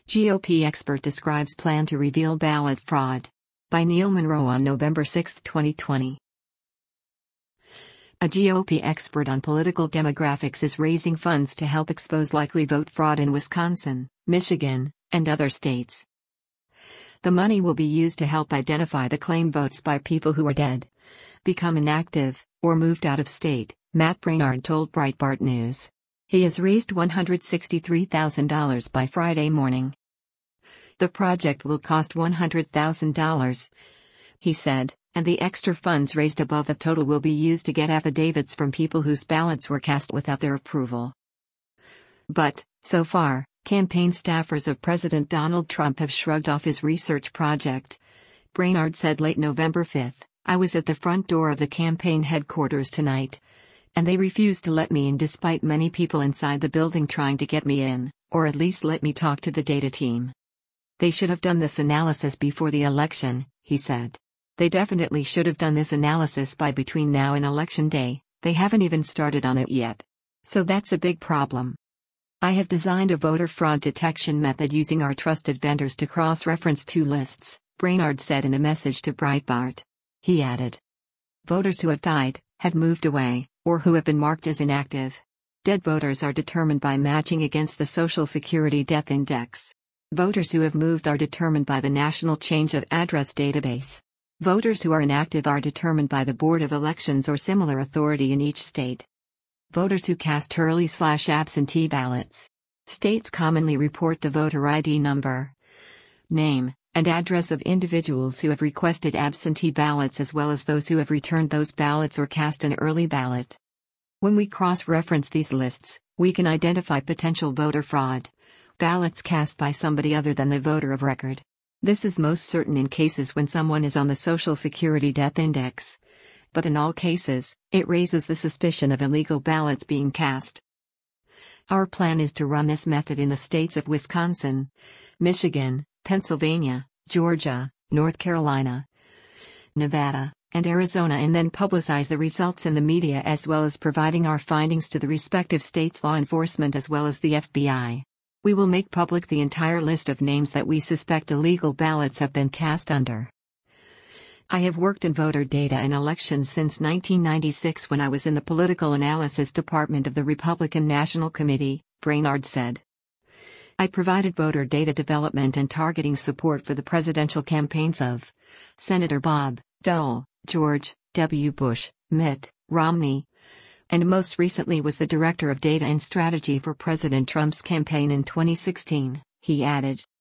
GOP expert describes plan to reveal ballot fraud. By Neil Monroe on November 6, 2020. A GOP expert on political demographics is raising funds to help expose likely vote fraud in Wisconsin, Michigan, and other states. The money will be used to help identify the claimed votes by people who are dead, become inactive, or moved out of state, Matt Braynard told Breitbart News. He has raised $163,000 by Friday morning. The project will cost $100,000, he said, and the extra funds raised above the total will be used to get affidavits from people whose ballots were cast without their approval. But, so far, campaign staffers of President Donald Trump have shrugged off his research project. Braynard said late November 5, "I was at the front door of the campaign headquarters tonight, and they refused to let me in despite many people inside the building trying to get me in, or at least let me talk to the data team. They should have done this analysis before the election," he said. "They definitely should have done this analysis by between now and election day. They haven't even started on it yet. So that's a big problem. I have designed a voter fraud detection method using our trusted vendors to cross-reference two lists," Braynard said in a message to Breitbart. He added, "Voters who have died, have moved away, or who have been marked as inactive. Dead voters are determined by matching against the Social Security Death Index. Voters who have moved are determined by the National Change of Address database. Voters who are inactive are determined by the Board of Elections or similar authority in each state. Voters who cast early/absentee ballots. States commonly report the voter ID number, name, and address of individuals who have requested absentee ballots as well as those who have returned those ballots or cast an early ballot. When we cross-reference these lists, we can identify potential voter fraud. Ballots cast by somebody other than the voter of record. This is most certain in cases when someone is on the Social Security Death Index. But in all cases, it raises the suspicion of illegal ballots being cast. Our plan is to run this method in the states of Wisconsin, Michigan, Pennsylvania, Georgia, North Carolina, Nevada, and Arizona and then publicize the results in the media as well as providing our findings to the respective states' law enforcement as well as the FBI. We will make public the entire list of names that we suspect illegal ballots have been cast under. I have worked in voter data and elections since 1996 when I was in the Political Analysis Department of the Republican National Committee," Braynard said. "I provided voter data development and targeting support for the presidential campaigns of Senator Bob Dole, George W. Bush, Mitt Romney, and most recently was the Director of Data and Strategy for President Trump's campaign in 2016, he added.